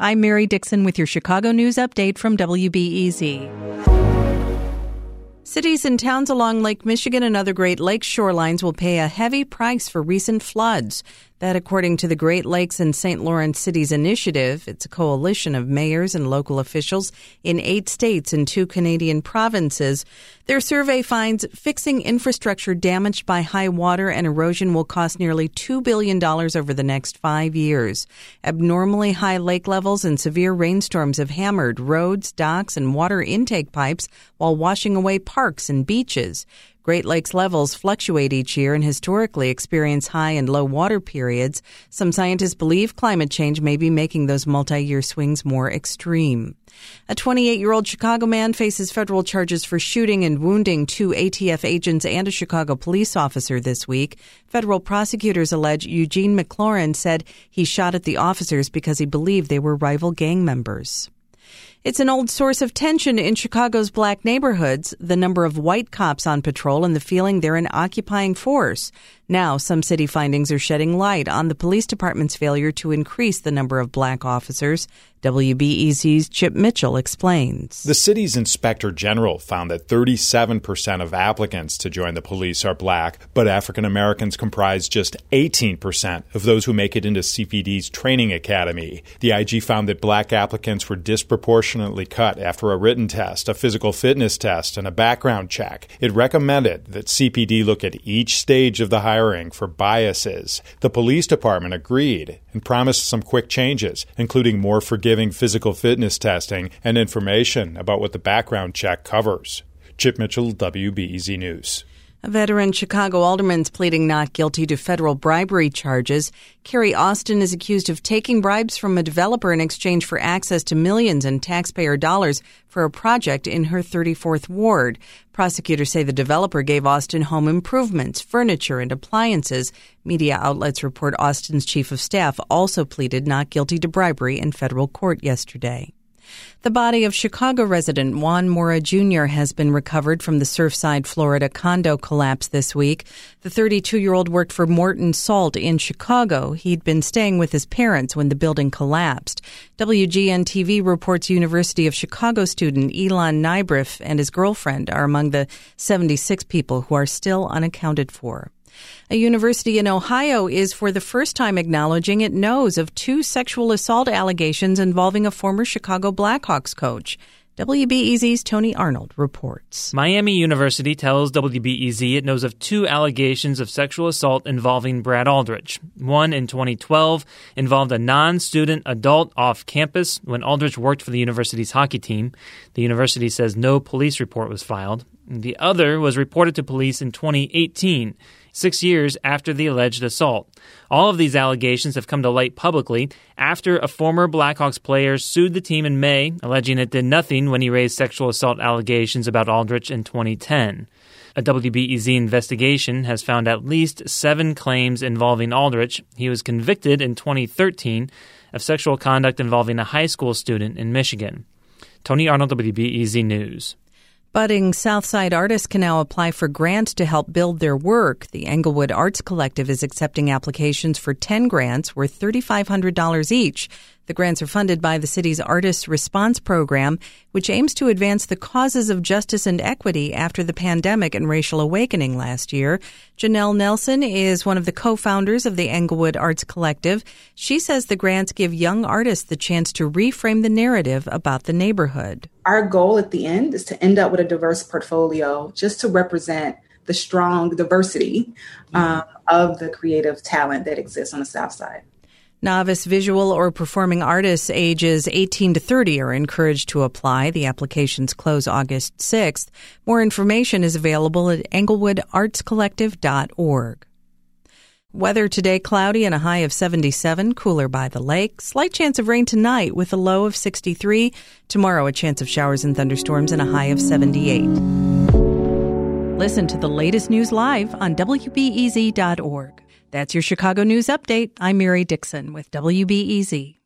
I'm Mary Dixon with your Chicago News Update from WBEZ. Cities and towns along Lake Michigan and other Great Lakes shorelines will pay a heavy price for recent floods. That, according to the Great Lakes and St. Lawrence Cities Initiative, it's a coalition of mayors and local officials in 8 states and 2 Canadian provinces. Their survey finds fixing infrastructure damaged by high water and erosion will cost nearly $2 billion over the next 5 years. Abnormally high lake levels and severe rainstorms have hammered roads, docks, and water intake pipes while washing away parks and beaches. Great Lakes levels fluctuate each year and historically experience high and low water periods. Some scientists believe climate change may be making those multi-year swings more extreme. A 28-year-old Chicago man faces federal charges for shooting and wounding 2 ATF agents and a Chicago police officer this week. Federal prosecutors allege Eugene McLaurin said he shot at the officers because he believed they were rival gang members. It's an old source of tension in Chicago's black neighborhoods, the number of white cops on patrol and the feeling they're an occupying force. Now, some city findings are shedding light on the police department's failure to increase the number of black officers. WBEZ's Chip Mitchell explains. The city's inspector general found that 37% of applicants to join the police are black, but African Americans comprise just 18% of those who make it into CPD's training academy. The IG found that black applicants were disproportionately cut after a written test, a physical fitness test, and a background check. It recommended that CPD look at each stage of the hiring for biases. The police department agreed and promised some quick changes, including more forgiving physical fitness testing and information about what the background check covers. Chip Mitchell, WBEZ News. A veteran Chicago alderman's pleading not guilty to federal bribery charges. Carrie Austin is accused of taking bribes from a developer in exchange for access to millions in taxpayer dollars for a project in her 34th ward. Prosecutors say the developer gave Austin home improvements, furniture, and appliances. Media outlets report Austin's chief of staff also pleaded not guilty to bribery in federal court yesterday. The body of Chicago resident Juan Mora Jr. has been recovered from the Surfside, Florida condo collapse this week. The 32-year-old worked for Morton Salt in Chicago. He'd been staying with his parents when the building collapsed. WGN-TV reports University of Chicago student Elon Nybriff and his girlfriend are among the 76 people who are still unaccounted for. A university in Ohio is for the first time acknowledging it knows of 2 sexual assault allegations involving a former Chicago Blackhawks coach. WBEZ's Tony Arnold reports. Miami University tells WBEZ it knows of 2 allegations of sexual assault involving Brad Aldrich. One in 2012 involved a non-student adult off campus when Aldrich worked for the university's hockey team. The university says no police report was filed. The other was reported to police in 2018, 6 years after the alleged assault. All of these allegations have come to light publicly after a former Blackhawks player sued the team in May, alleging it did nothing when he raised sexual assault allegations about Aldrich in 2010. A WBEZ investigation has found at least 7 claims involving Aldrich. He was convicted in 2013 of sexual conduct involving a high school student in Michigan. Tony Arnold, WBEZ News. Budding Southside artists can now apply for grants to help build their work. The Englewood Arts Collective is accepting applications for 10 grants worth $3,500 each. The grants are funded by the city's Artists Response Program, which aims to advance the causes of justice and equity after the pandemic and racial awakening last year. Janelle Nelson is one of the co-founders of the Englewood Arts Collective. She says the grants give young artists the chance to reframe the narrative about the neighborhood. Our goal at the end is to end up with a diverse portfolio just to represent the strong diversity of the creative talent that exists on the South Side. Novice visual or performing artists ages 18 to 30 are encouraged to apply. The applications close August 6th. More information is available at englewoodartscollective.org. Weather today, cloudy and a high of 77, cooler by the lake. Slight chance of rain tonight with a low of 63. Tomorrow, a chance of showers and thunderstorms and a high of 78. Listen to the latest news live on WBEZ.org. That's your Chicago News Update. I'm Mary Dixon with WBEZ.